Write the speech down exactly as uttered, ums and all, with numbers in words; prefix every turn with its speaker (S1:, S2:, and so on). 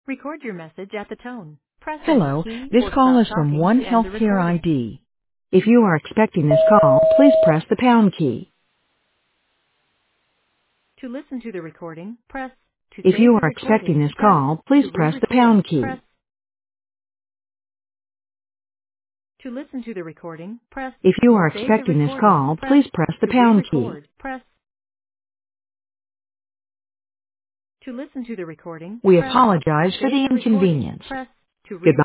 S1: Record your message at the tone. Press any
S2: Hello,
S1: key
S2: this
S1: or
S2: call
S1: stop
S2: is from
S1: talking
S2: One
S1: to end the
S2: Healthcare
S1: recording.
S2: I D. If you are expecting this call, please press the pound key.
S1: To listen to the recording, press. To
S2: If
S1: save
S2: you
S1: the
S2: are expecting
S1: recording,
S2: this
S1: press.
S2: call, please
S1: To
S2: press the
S1: re-record,
S2: pound
S1: press.
S2: key.
S1: To listen to the recording, press.
S2: If you
S1: To
S2: are
S1: save the
S2: expecting this
S1: recording,
S2: call,
S1: press.
S2: please press the
S1: To
S2: pound key.
S1: re-record, press. To listen to the recording,
S2: We
S1: press. To
S2: apologize for
S1: save
S2: the
S1: the recording,
S2: inconvenience.
S1: press. To
S2: Goodbye.
S1: re